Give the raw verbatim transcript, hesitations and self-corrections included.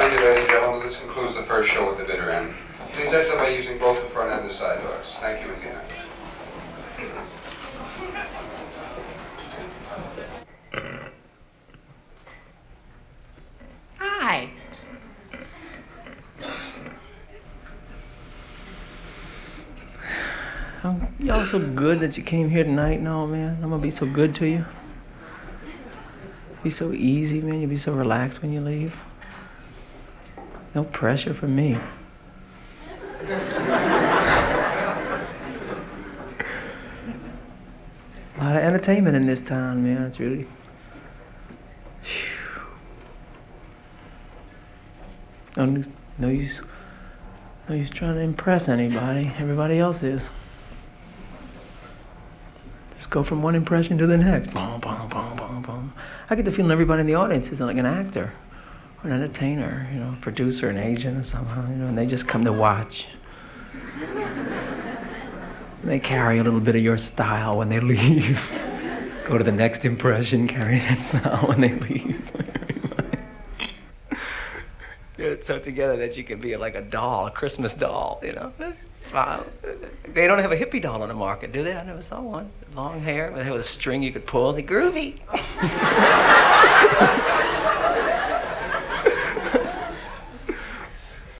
Thank you, ladies and gentlemen. This concludes the first show at the bitter end. Please exit by using both the front and the side doors. Thank you again. Hi. Um, y'all so good that you came here tonight. No, man, I'm gonna be so good to you. Be so easy, man. You'll be so relaxed when you leave. No pressure from me. A lot of entertainment in this town, man. It's really... Whew. No, use- no use, no use trying to impress anybody. Everybody else is. Just go from one impression to the next. Boom, boom, boom, boom, boom. I get the feeling everybody in the audience is like an actor, or an entertainer, you know, a producer, an agent, or somehow, you know, and they just come to watch. They carry a little bit of your style when they leave. Go to the next impression, carry that style when they leave. Get it so together that you can be like a doll, a Christmas doll, you know. Smile. They don't have a hippie doll on the market, do they? I never saw one. Long hair, with a string you could pull. They're groovy.